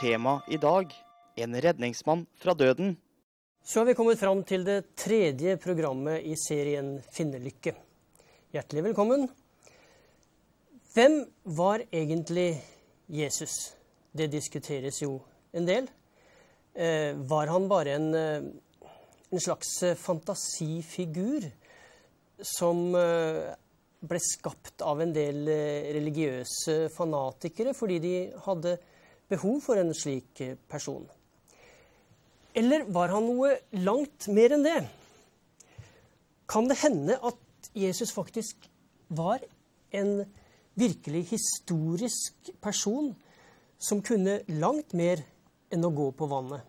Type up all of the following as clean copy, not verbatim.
tema i dag, en redningsmann fra døden. Så har vi kommet fram til det tredje programmet i serien Finnelykke. Hjertelig velkommen. Hvem var egentlig Jesus? Det diskuteres jo en del. Var han bare en slags fantasifigur som ble skapt av en del religiøse fanatikere fordi de hadde behov for en slik person? Eller var han noe langt mer enn det? Kan det hende at Jesus faktisk var en virkelig historisk person som kunne langt mer enn å gå på vannet?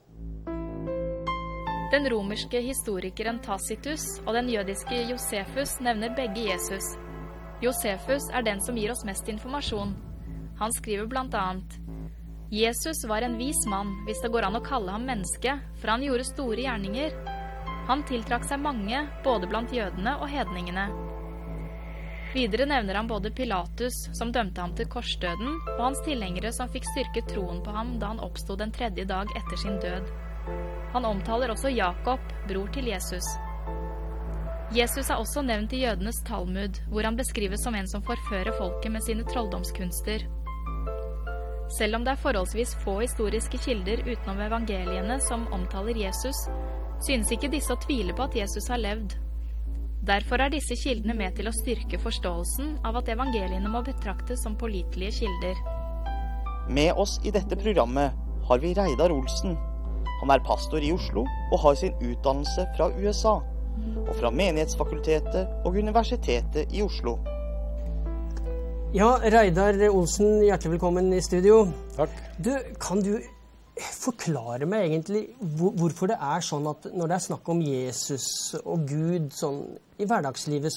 Den romerske historikeren Tacitus og den jødiske Josefus nevner begge Jesus. Josefus er den som gir oss mest informasjon. Han skriver blant annet: Jesus var en vis mann, hvis det går an å kalle ham menneske, for han gjorde store gjerninger. Han tiltrakk seg mange, både blant jødene og hedningene. Videre nevner han både Pilatus, som dømte ham til korsdøden, og hans tilhengere som fikk styrket troen på ham da han oppstod den 3. dag etter sin død. Han omtaler også Jakob, bror til Jesus. Jesus er også nevnt i jødenes Talmud, hvor han beskrives som en som forfører folket med sine trolldomskunster. Selv om det er forholdsvis få historiske kilder utenom evangeliene som omtaler Jesus, synes ikke disse å tvile på at Jesus har levd. Derfor er disse kildene med til å styrke forståelsen av at evangeliene må betraktes som pålitelige kilder. Med oss i dette programmet har vi Reidar Olsen. Han er pastor i Oslo og har sin utdannelse fra USA, og fra Menighetsfakultetet og Universitetet i Oslo. Ja, Reidar Olsen, hjertelig velkommen i studio. Takk. Kan du forklare meg egentlig hvorfor det er sånn at når det er snakk om Jesus og Gud sånn i hverdagslivet,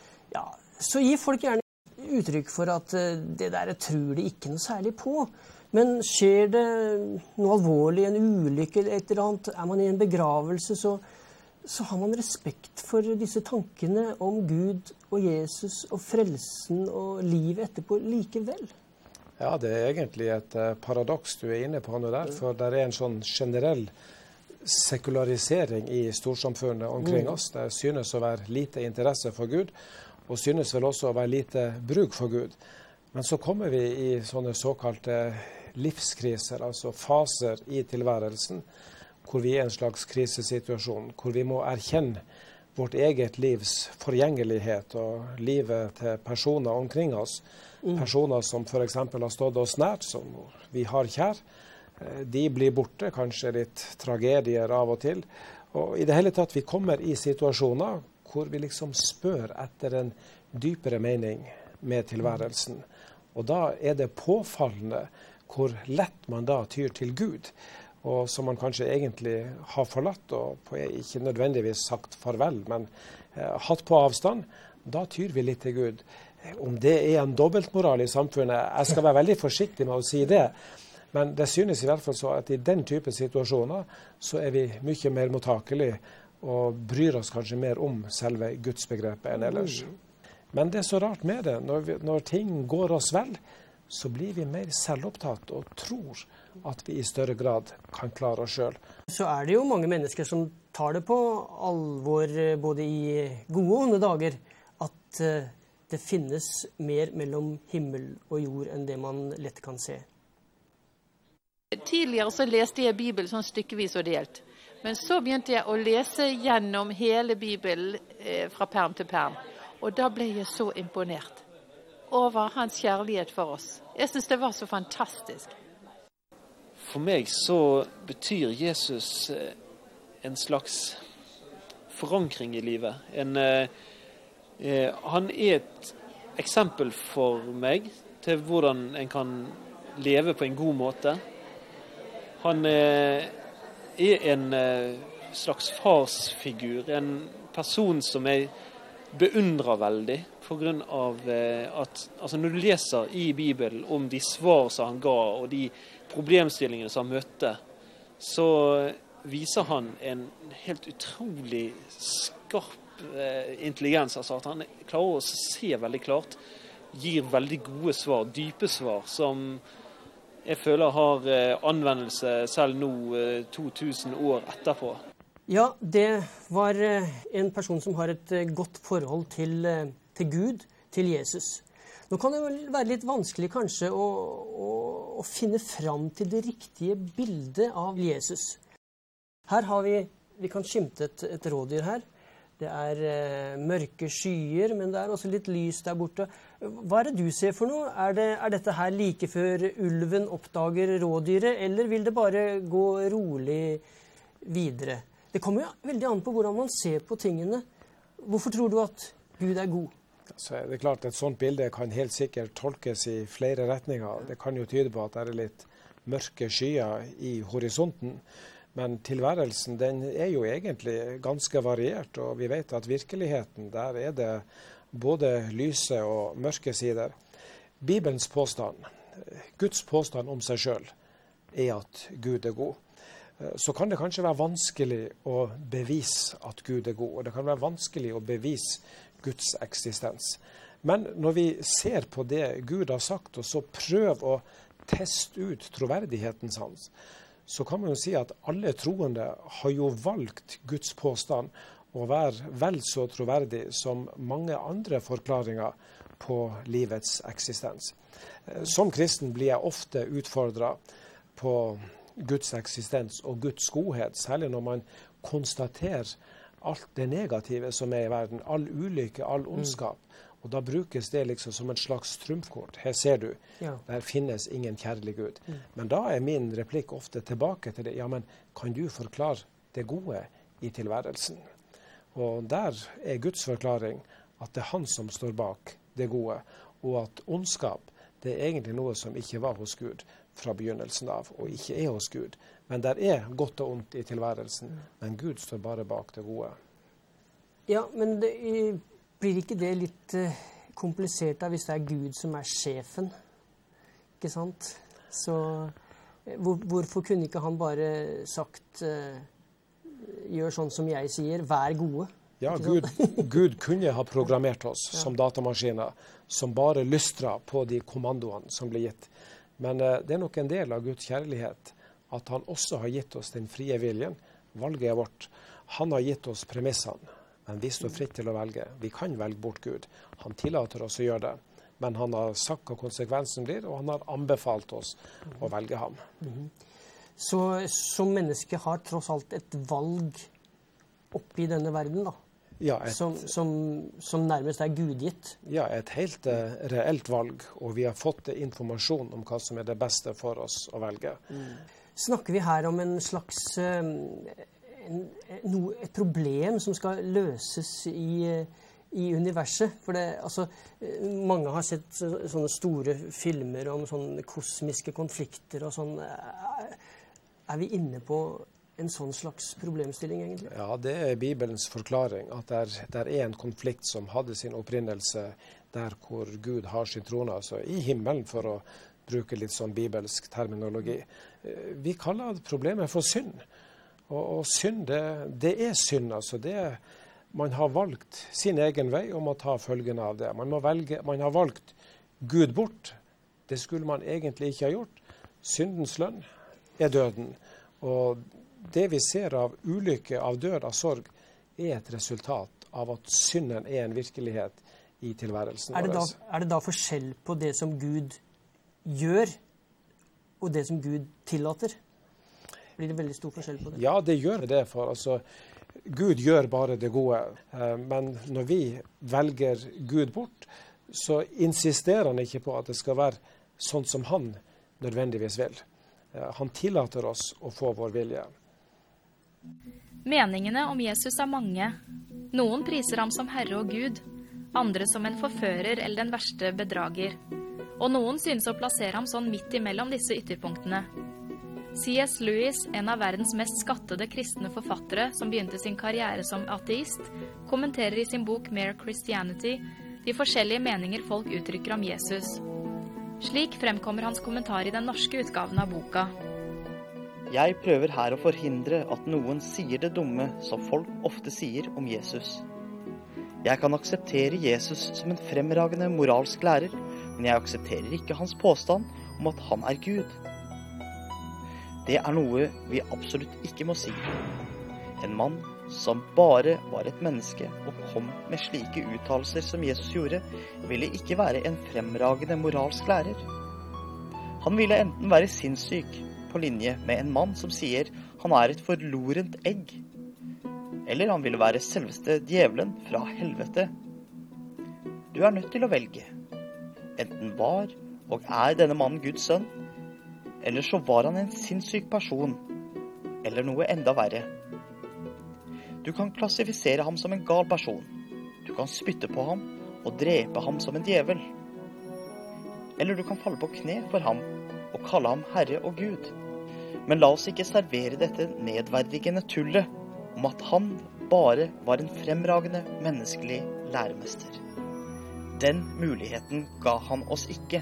så gir folk gjerne uttrykk for at det der tror de ikke noe særlig på. Men skjer det noe alvorlig, en ulykke eller et eller annet, er man i en begravelse, så har man respekt for disse tankene om Gud og Jesus og frelsen og livet etterpå likevel. Ja, det er egentlig et paradoks du er inne på nå der, for det er en sånn generell sekularisering i storsamfunnet omkring oss. Det synes å være lite interesse for Gud, og synes vel også å være lite bruk for Gud. Men så kommer vi i sånne såkalte livskriser, altså faser i tilværelsen, hvor vi er i en slags krisesituasjon, hvor vi må erkjenne vårt eget livs forgjengelighet og livet til personer omkring oss. Personer som for eksempel har stått oss nært, som vi har kjær. De blir borte, kanskje litt tragedier av og til. Og i det hele tatt vi kommer i situasjoner hvor vi liksom spør etter en dypere mening med tilværelsen. Og da er det påfallende hvor lett man da tyr til Gud, og som man kanskje egentlig har forlatt, og ikke nødvendigvis sagt farvel, men hatt på avstand. Da tyr vi litt til Gud. Om det er en dobbeltmoral i samfunnet, jeg skal være veldig forsiktig med å si det, men det synes i hvert fall så at i den type situasjoner så er vi mye mer mottakelige og bryr oss kanskje mer om selve gudsbegrepet enn ellers. Men det er så rart med det, når ting går oss vel, så blir vi mer selvopptatt og tror at vi i større grad kan klare oss selv. Så er det jo mange mennesker som tar det på alvor, både i gode og onde dager, at det finnes mer mellom himmel og jord enn det man lett kan se. Tidligere så leste jeg Bibelen sånn stykkevis og delt. Men så begynte jeg å lese gjennom hele Bibelen fra perm til perm. Og da ble jeg så imponert over hans kjærlighet for oss. Jeg synes det var så fantastisk. For meg så betyr Jesus en slags forankring i livet. Han er et eksempel for meg til hvordan en kan leve på en god måte. Han er en slags farsfigur, en person som jeg beundrer veldig, på grunn av at når du leser i Bibelen om de svar som han ga, og de problemstillingene som han møtte, så viser han en helt utrolig skarp intelligens, altså at han klarer å se veldig klart, gir veldig gode svar, dype svar, som jeg føler har anvendelse selv nå 2000 år etterpå. Ja, det var en person som har et godt forhold til Gud, til Jesus. Nå kan det vel være litt vanskelig kanskje å finne fram til det riktige bildet av Jesus. Her har vi kan skimte et rådyr her. Det er mørke skyer, men det er også litt lys der borte. Hva er det du ser for noe? Er dette her like før ulven oppdager rådyret, eller vil det bare gå rolig videre? Det kommer jo veldig an på hvordan man ser på tingene. Hvorfor tror du at Gud er god? Så er det klart at et sånt bilde kan helt sikkert tolkes i flere retninger. Det kan jo tyde på at det er litt mørke skyer i horisonten. Men tilværelsen den er jo egentlig ganske variert, og vi vet at virkeligheten, der er det både lyse og mørke sider. Bibelens påstand, Guds påstand om seg selv, er at Gud er god. Så kan det kanskje være vanskelig å bevise at Gud er god, og det kan være vanskelig å bevise Guds eksistens. Men når vi ser på det Gud har sagt, og så prøver å teste ut troverdigheten hans, så kan man jo si at alle troende har jo valgt Guds påstand å være vel så troverdig som mange andre forklaringer på livets eksistens. Som kristen blir jeg ofte utfordret på Guds eksistens og Guds godhet, særlig når man konstaterer alt det negative som er i verden, all ulykke, all ondskap. Og da brukes det liksom som en slags trumfkort. Her ser du, der finnes ingen kjærlig Gud. Men da er min replikk ofte tilbake til det. Ja, men kan du forklare det gode i tilværelsen? Og der er Guds forklaring at det er han som står bak det gode, og at ondskap, det er egentlig noe som ikke var hos Gud fra begynnelsen av, og ikke er hos Gud. Men der er godt og ondt i tilværelsen, men Gud står bare bak det gode. Ja, men blir ikke det litt komplisert da, hvis det er Gud som er sjefen? Ikke sant? Så hvorfor kunne ikke han bare sagt, gjør sånn som jeg sier, vær gode? Ja, Gud kunne ha programmert oss som datamaskiner, som bare lystrer på de kommandoene som blir gitt. Men det er nok en del av Guds kjærlighet at han også har gitt oss den frie viljen. Valget er vårt. Han har gitt oss premissene, men vi står fritt til å velge. Vi kan velge bort Gud. Han tillater oss å gjøre det, men han har sagt hva konsekvensen blir, og han har anbefalt oss å velge ham. Så som menneske har tross alt et valg oppi denne verden, da? Ja, som nærmest er gudgitt. Ja, et helt reelt valg, og vi har fått informasjon om hva som er det beste for oss å velge. Snakker vi her om en slags et problem som skal løses i universet? For mange har sett sånne store filmer om sånne kosmiske konflikter og sånn. Er vi inne på en sånn slags problemstilling, egentlig? Ja, det er Bibelens forklaring, at der er en konflikt som hadde sin opprinnelse der hvor Gud har sin trone, altså i himmelen, for å bruke litt sånn bibelsk terminologi. Vi kaller problemet for synd. Og synd, det er synd, altså. Man har valgt sin egen vei og må ta følgene av det. Man har valgt Gud bort. Det skulle man egentlig ikke ha gjort. Syndens lønn er døden. Og det vi ser av ulykke, av død, av sorg, er et resultat av at synden er en virkelighet i tilværelsen vår. Er det da forskjell på det som Gud gjør, og det som Gud tillater? Blir det veldig stor forskjell på det? Ja, det gjør det. For Gud gjør bare det gode. Men når vi velger Gud bort, så insisterer han ikke på at det skal være sånn som han nødvendigvis vil. Han tillater oss å få vår vilje. Meningene om Jesus er mange. Noen priser ham som Herre og Gud, andre som en forfører eller den verste bedrager. Og noen synes å plassere ham sånn midt imellom disse ytterpunktene. C.S. Lewis, en av verdens mest skattede kristne forfattere som begynte sin karriere som ateist, kommenterer i sin bok Mere Christianity de forskjellige meninger folk uttrykker om Jesus. Slik fremkommer hans kommentar i den norske utgaven av boka. Jeg prøver her å forhindre at noen sier det dumme som folk ofte sier om Jesus. Jeg kan akseptere Jesus som en fremragende moralsk lærer, men jeg aksepterer ikke hans påstand om at han er Gud. Det noe vi absolutt ikke må si. En mann som bare var et menneske og kom med slike uttalelser som Jesus gjorde, ville ikke være en fremragende moralsk lærer. Han ville enten være sinnssyk på linje med en mann som sier han et forlorent egg, eller han ville være selveste djevelen fra helvete. Du nødt til å velge. Enten var og denne mannen Guds sønn, eller så var han en sinnssyk person, eller noe enda verre. Du kan klassifisere ham som en gal person. Du kan spytte på ham og drepe ham som en djevel. Eller du kan falle på kne for ham og kalle ham Herre og Gud. Men la oss ikke servere dette nedverdigende tullet om at han bare var en fremragende menneskelig læremester. Den muligheten ga han oss ikke.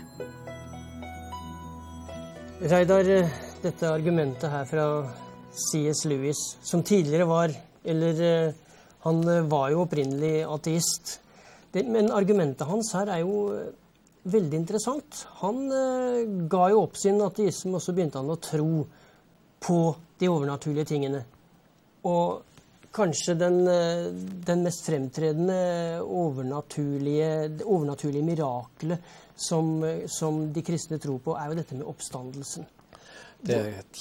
Reidar, dette argumentet her fra C.S. Lewis, som tidligere var, han var jo opprinnelig ateist, men argumentet hans her jo veldig interessant. Han ga jo opp sin ateisme, og så begynte han å tro på de overnaturlige tingene. Og kanskje den mest fremtredende overnaturlige mirakelet som de kristne tror på, jo dette med oppstandelsen. Det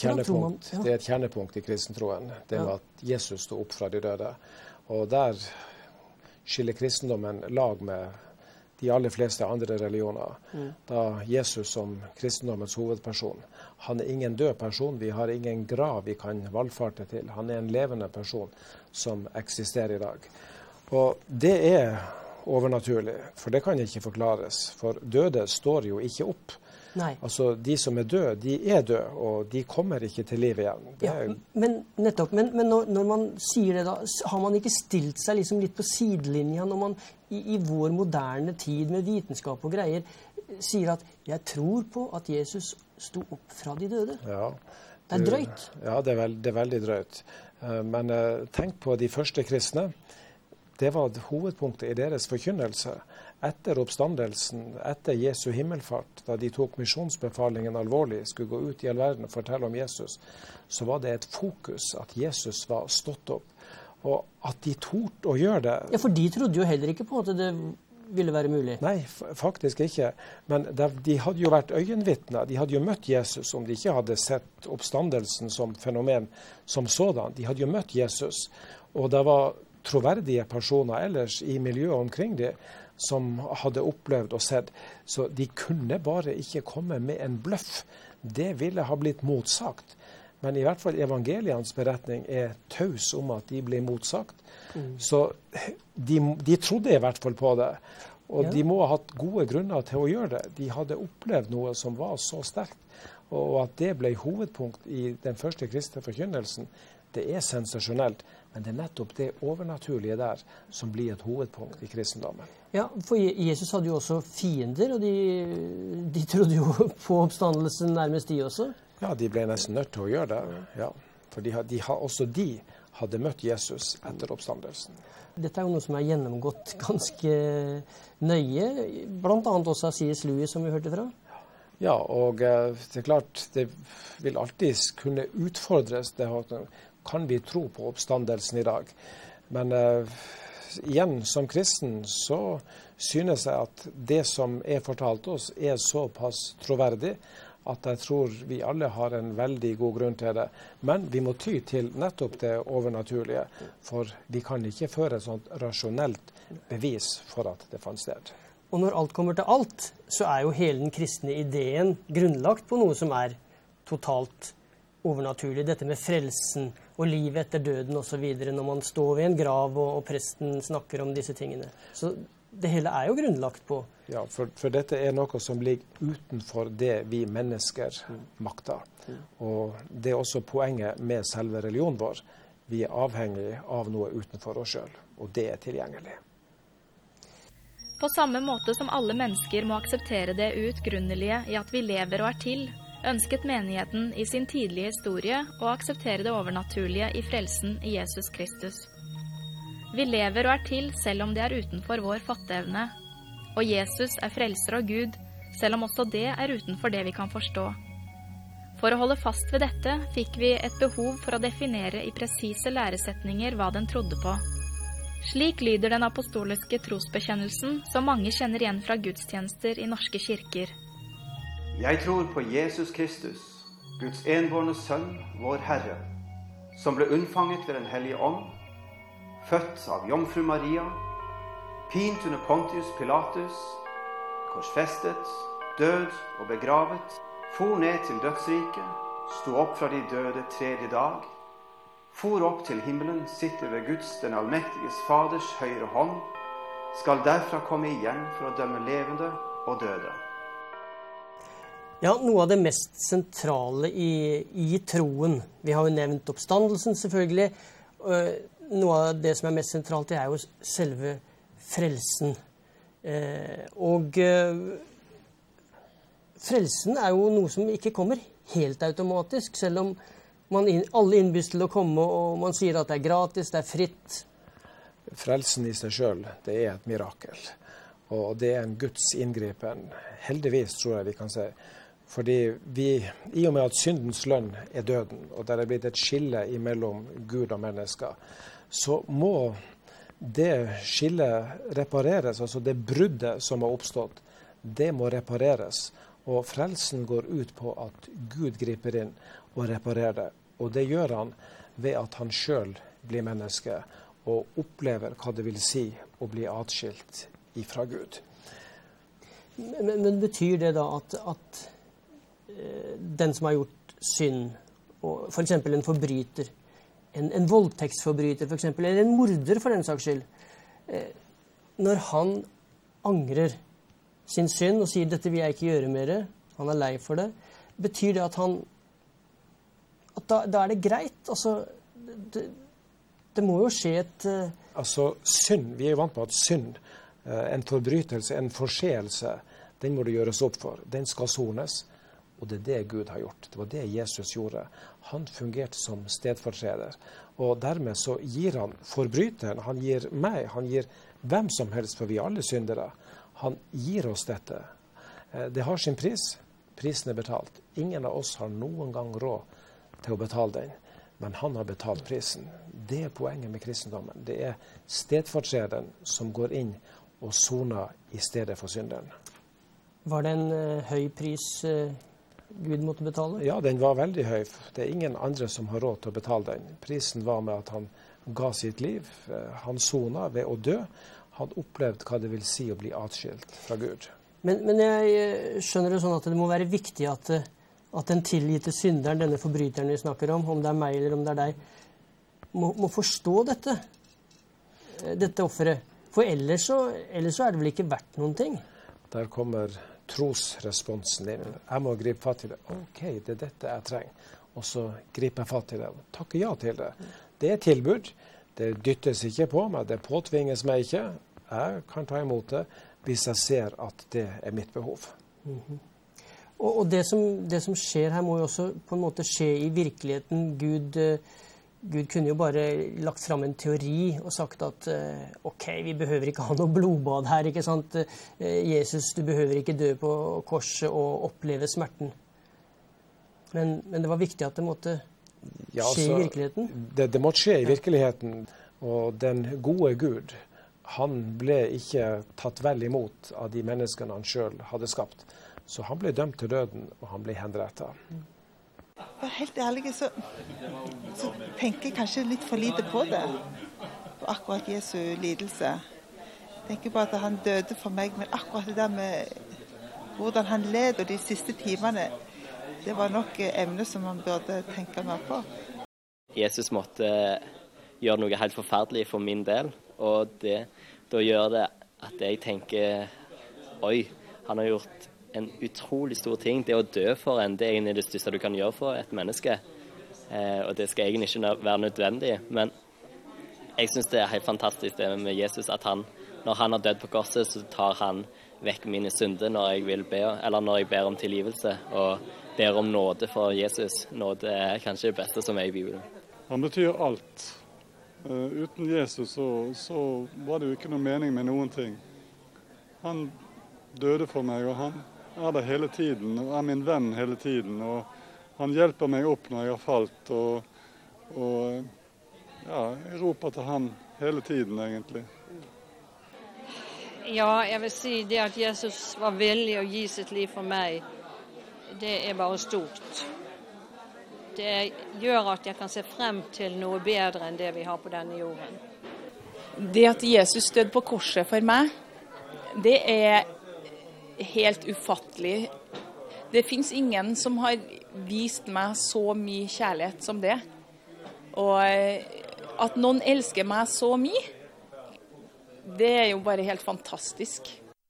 et kjernepunkt i kristentroen, det med at Jesus stod opp fra de døde. Og der skiller kristendommen lag med de aller fleste andre religioner. Da Jesus som kristendommens hovedperson, han ingen død person, vi har ingen grav vi kan valfarte til. Han en levende person som eksisterer i dag. Og det overnaturlig, for det kan ikke forklares. For døde står jo ikke opp. Nei. Altså, de som døde, de døde, og de kommer ikke til liv igjen. Men nettopp, men når man sier det da, har man ikke stilt seg liksom litt på sidelinja når man i vår moderne tid med vitenskap og greier sier at jeg tror på at Jesus sto opp fra de døde? Ja. Det drøyt. Ja, det er veldig drøyt. Men tenk på de første kristne. Det var hovedpunktet i deres forkynnelse. Etter oppstandelsen, etter Jesu himmelfart, da de tok misjonsbefalingen alvorlig, skulle gå ut i all verden og fortelle om Jesus, så var det et fokus at Jesus var stått opp, og at de torde å gjøre det. Ja, for de trodde jo heller ikke på at det ville være mulig. Nei, faktisk ikke. Men de hadde jo vært øyenvitner. De hadde jo møtt Jesus, om de ikke hadde sett oppstandelsen som fenomen som sådan. De hadde jo møtt Jesus, og det var troverdige personer ellers i miljøet omkring det, som hadde opplevd og sett. Så de kunne bare ikke komme med en bløff. Det ville ha blitt motsagt. Men i hvert fall evangelienes beretning taus om at de ble motsagt. Så de trodde i hvert fall på det. Og de må ha hatt gode grunner til å gjøre det. De hadde opplevd noe som var så sterkt. Og at det ble hovedpunkt i den første kristne forkynnelsen, det sensasjonelt. Men det nettopp det overnaturlige der som blir et hovedpunkt i kristendommen. Ja, for Jesus hadde jo også fiender, og de trodde jo på oppstandelsen nærmest de også. Ja, de ble nesten nødt til å gjøre det. Ja, for også de hadde møtt Jesus etter oppstandelsen. Dette jo noe som gjennomgått ganske nøye, blant annet også av C.S. Lewis, som vi hørte fra. Ja, og det klart, det vil alltid kunne utfordres. Kan vi tro på oppstandelsen i dag? Men igjen, som kristen, så synes jeg at det som fortalt oss, såpass troverdig, at jeg tror vi alle har en veldig god grunn til det. Men vi må ty til nettopp det overnaturlige, for vi kan ikke føre et sånt rasjonelt bevis for at det fant sted. Og når alt kommer til alt, så jo hele den kristne ideen grunnlagt på noe som totalt overnaturlig. Dette med frelsen og livet etter døden og så videre, når man står ved en grav og presten snakker om disse tingene. Så det hele jo grunnlagt på. Ja, for dette noe som ligger utenfor det vi mennesker makter. Og det også poenget med selve religionen vår. Vi avhengig av noe utenfor oss selv, og det tilgjengelig. På samme måte som alle mennesker må akseptere det uutgrunnelige i at vi lever og til, ønsket menigheten i sin tidlige historie å akseptere det overnaturlige i frelsen i Jesus Kristus. Vi lever og til selv om det utenfor vår fatteevne, og Jesus frelser av Gud, selv om også det utenfor det vi kan forstå. For å holde fast ved dette fikk vi et behov for å definere i presise læresetninger hva den trodde på. Slik lyder den apostoliske trosbekjennelsen som mange kjenner igjen fra gudstjenester i norske kirker. Jeg tror på Jesus Kristus, Guds enbårne sønn, vår Herre, som ble unnfanget ved den hellige ånd, født av jomfru Maria, pint under Pontius Pilatus, korsfestet, død og begravet, for ned til dødsriket, sto opp fra de døde tredje dag, for opp til himmelen, sitter ved Guds, den allmektiges Faders høyre hånd, skal derfra komme igjen for å dømme levende og døde. Ja, noe av det mest sentrale i troen. Vi har jo nevnt oppstandelsen selvfølgelig. Noe av det som er mest sentralt, det er jo selve frelsen. Frelsen er jo noe som ikke kommer helt automatisk, selv om alle innbys til å komme, og man sier at det er gratis, det er fritt. Frelsen i seg selv, det er et mirakel. Og det er en Guds inngripen. Heldigvis, tror jeg vi kan si. Fordi i og med at syndens lønn er døden, og der er blitt et skille mellom Gud og mennesker, så må det skillet repareres, altså det bruddet som har oppstått, det må repareres. Og frelsen går ut på at Gud griper inn og reparerer det. Og det gjør han ved at han selv blir menneske og opplever hva det vil si å bli atskilt ifra Gud. Men betyr det da at den som har gjort synd, og for eksempel en forbryter, en voldtektsforbryter for eksempel, eller en morder for den saks skyld, når han angrer sin synd og sier dette vil jeg ikke gjøre mer, han er lei for det, betyr det at da er det greit? Altså, det må jo skje et... Altså, synd, vi er vant på at synd, en forbrytelse, en forseelse, den må det gjøres opp for. Den skal sones, og det er det Gud har gjort. Det var det Jesus gjorde. Han fungerte som stedfortreder, og dermed så gir han forbryteren, han gir meg, han gir hvem som helst, for vi er alle syndere. Han gir oss dette. Det har sin pris. Prisen er betalt. Ingen av oss har noen gang råd til å betale den, men han har betalt prisen. Det er poenget med kristendommen. Det er stedfortrederen som går inn og soner i stedet for synderen. Var det en høy pris Gud måtte betale? Ja, den var veldig høy. Det er ingen andre som har råd til å betale den. Prisen var med at han ga sitt liv. Han sonet ved å dø. Han opplevde hva det vil si å bli atskilt fra Gud. Men jeg skjønner det sånn at det må være viktig at den tilgitte synderen, denne forbryteren vi snakker om det er meg eller om det er deg, må forstå dette offeret. For ellers så er det vel ikke verdt noen ting? Der kommer trosresponsen inn. Jeg må gripe fatt i det. Ok, det er dette jeg trenger. Og så griper jeg fatt i det og takker ja til det. Det er tilbud. Det dyttes ikke på meg, det påtvinges meg ikke. Jeg kan ta imot det hvis jeg ser at det er mitt behov. Mm-hmm. Og det som skjer her må jo også på en måte skje i virkeligheten. Gud kunne jo bare lagt fram en teori og sagt at ok, vi behøver ikke ha noe blodbad her, ikke sant? Jesus, du behøver ikke dø på korset og oppleve smerten. Men det var viktig at det måtte skje i virkeligheten? Det måtte skje i virkeligheten, og den gode Gud, han ble ikke tatt vel imot av de menneskene han selv hadde skapt. Så han ble dømt til døden, og han ble henrettet. For helt ærlig så tenker jeg kanskje litt for lite på det, på akkurat Jesu lidelse. Jeg tenker på at han døde for meg, men akkurat det der med hvordan han led og de siste timene, det var nok emne som man burde tenke mer på. Jesus måtte gjøre noe helt forferdelig for min del, og da gjør det at jeg tenker, oi, han har gjort en utrolig stor ting. Det å dø for en, det er egentlig det største du kan gjøre for et menneske, og det skal egentlig ikke være nødvendig, men jeg synes det er helt fantastisk det med Jesus, at når han har dødd på korset, så tar han vekk mine synder når jeg vil be, eller når jeg ber om tilgivelse, og ber om nåde for Jesus. Nåde er kanskje det beste som er i Bibelen. Han betyr alt. Uten Jesus så var det jo ikke noe mening med noen ting. Han døde for meg, og han er der hele tiden, og er min venn hele tiden. Og Han hjelper meg opp når jeg har falt, og jeg roper til han hele tiden egentlig. Ja, jeg vil si det at Jesus var villig å gi sitt liv for meg, det bare stort. Det gjør at jeg kan se frem til noe bedre enn det vi har på denne jorden. Det at Jesus døde på korset for meg, det helt ufattelig. Det finnes ingen som har vist meg så mye kjærlighet som det. Og at noen elsker meg så mye, det jo bare helt fantastisk.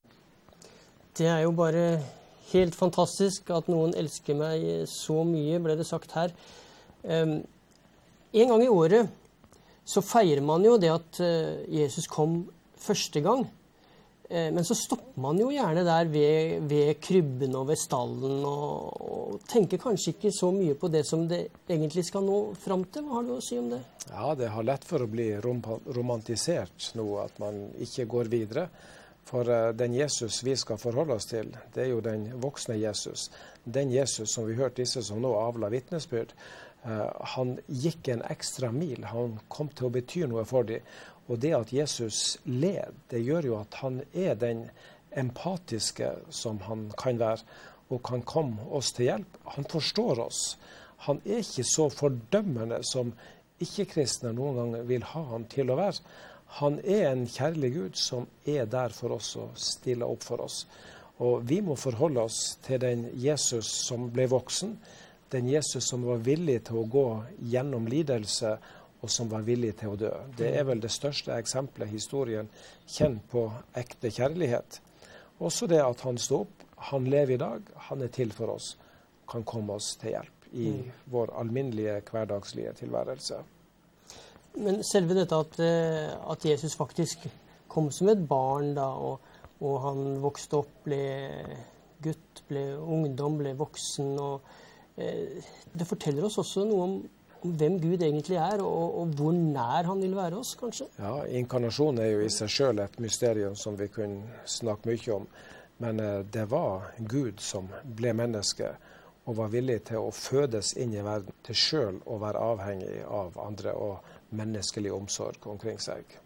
Det jo bare helt fantastisk at noen elsker meg så mye, ble det sagt her. En gang i året så feirer man jo det at Jesus kom første gang. Men så stopper man jo gjerne der ved krybben og ved stallen og tenker kanskje ikke så mye på det som det egentlig skal nå frem til. Hva har du å si om det? Ja, det har lett for å bli romantisert nå, at man ikke går videre. For den Jesus vi skal forholde oss til, det jo den voksne Jesus. Den Jesus som vi hørte disse som nå avla vitnesbyrd. Han gikk en ekstra mil, han kom til å bety noe for dem. Og det at Jesus led, det gjør jo at han den empatiske som han kan være, og kan komme oss til hjelp. Han forstår oss. Han ikke så fordømmende som ikke-kristne noen gang vil ha han til å være. Han en kjærlig Gud som der for oss og stiller opp for oss. Og vi må forholde oss til den Jesus som ble voksen, den Jesus som var villig til å gå gjennom lidelse, og som var villig til å dø. Det vel det største eksempelet historien kjenner på ekte kjærlighet. Også det at han stod opp, han lever i dag, han til for oss, kan komme oss til hjelp i vår alminnelige hverdagslige tilværelse. Men selve dette at Jesus faktisk kom som et barn da, og han vokste opp, ble gutt, ble ungdom, ble voksen, og det forteller oss også noe om hvem Gud egentlig og hvor nær han vil være oss, kanskje? Ja, inkarnasjon jo i seg selv et mysterium som vi kunne snakke mye om. Men det var Gud som ble menneske og var villig til å fødes inn i verden, til selv å være avhengig av andre og menneskelig omsorg omkring seg.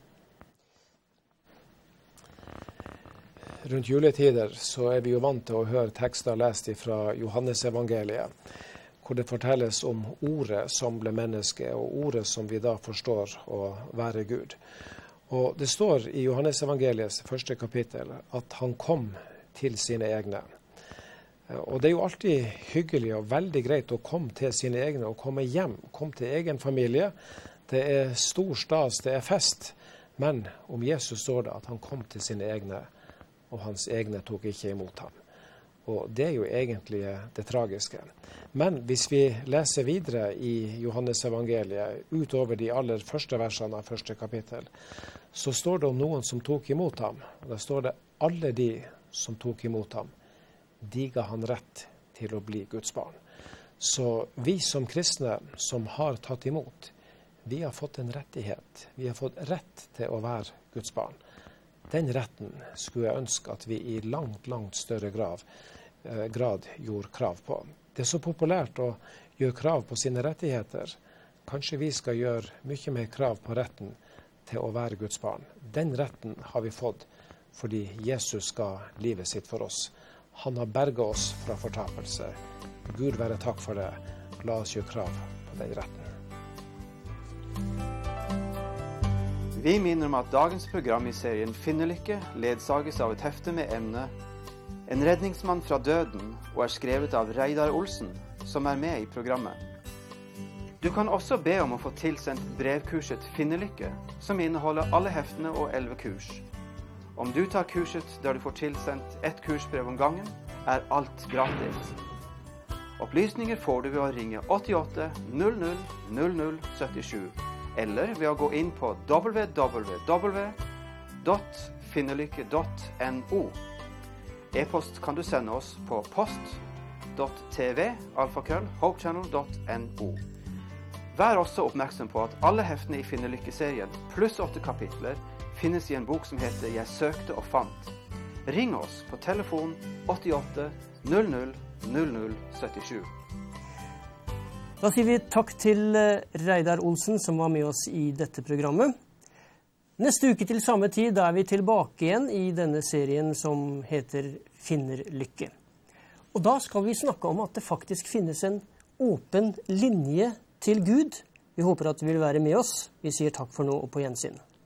Rundt juletider så vi jo vant til å høre tekster lest fra Johannes evangeliet, hvor det fortelles om ordet som ble menneske, og ordet som vi da forstår å være Gud. Og det står i Johannes evangeliets første kapittel at han kom til sine egne. Og det jo alltid hyggelig og veldig greit å komme til sine egne og komme hjem, komme til egen familie. Det stor stas, det fest. Men om Jesus står det at han kom til sine egne, og hans egne tok ikke imot ham. Og det jo egentlig det tragiske. Men hvis vi leser videre i Johannes evangeliet, utover de aller første versene av første kapittel, så står det om noen som tok imot ham. Og da står det alle de som tok imot ham, de ga han rett til å bli Guds barn. Så vi som kristne som har tatt imot, vi har fått en rettighet. Vi har fått rett til å være Guds barn. Den retten skulle jeg ønske at vi i langt større grad gjorde krav på. Det så populært å gjøre krav på sine rettigheter. Kanskje vi skal gjøre mye mer krav på retten til å være Guds barn. Den retten har vi fått fordi Jesus ga livet sitt for oss. Han har berget oss fra fortapelse. Gud være takk for det. La oss gjøre krav på den retten. Vi minner om at dagens program i serien Finnelykke ledsages av et hefte med emnet En redningsmann fra døden og skrevet av Reidar Olsen, som med i programmet. Du kan også be om å få tilsendt brevkurset Finnelykke, som inneholder alle heftene og 11 kurs. Om du tar kurset der du får tilsendt ett kursbrev om gangen, alt gratis. Opplysninger får du ved å ringe 88 00 0077, eller ved å gå inn på www.finnelykke.no. E-post kan du sende oss på post.tv@hopechannel.no. Vær også oppmerksom på at alle heftene i Finnelykke-serien, pluss 8 kapitler, finnes i en bok som heter Jeg søkte og fant. Ring oss på telefon 88 00 0077. Da sier vi takk til Reidar Olsen som var med oss i dette programmet. Neste uke til samme tid da vi tilbake igjen i denne serien som heter Finnerlykke. Og da skal vi snakke om at det faktisk finnes en åpen linje til Gud. Vi håper at du vil være med oss. Vi sier takk for nå og på gjensyn.